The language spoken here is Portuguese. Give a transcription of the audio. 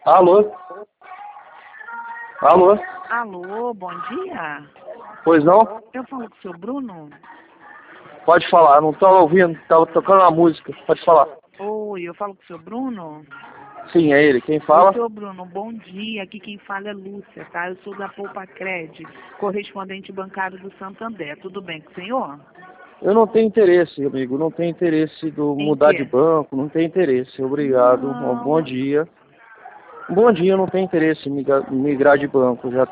Alô? Alô? Alô, bom dia. Pois não? Eu falo com o seu Bruno? Pode falar, não estava ouvindo, estava tocando uma música, pode falar. Oi, eu falo com o seu Bruno? Sim, é ele, quem Oi, fala? seu Bruno, bom dia. Aqui quem fala é Lúcia, tá? Eu sou da Poupa Cred, correspondente bancário do Santander. Tudo bem com o senhor? Eu não tenho interesse, amigo, não tenho interesse do Em mudar de quê? banco, não tenho interesse, obrigado, um bom Não. dia. Um bom dia, eu não tenho interesse em migrar de banco, já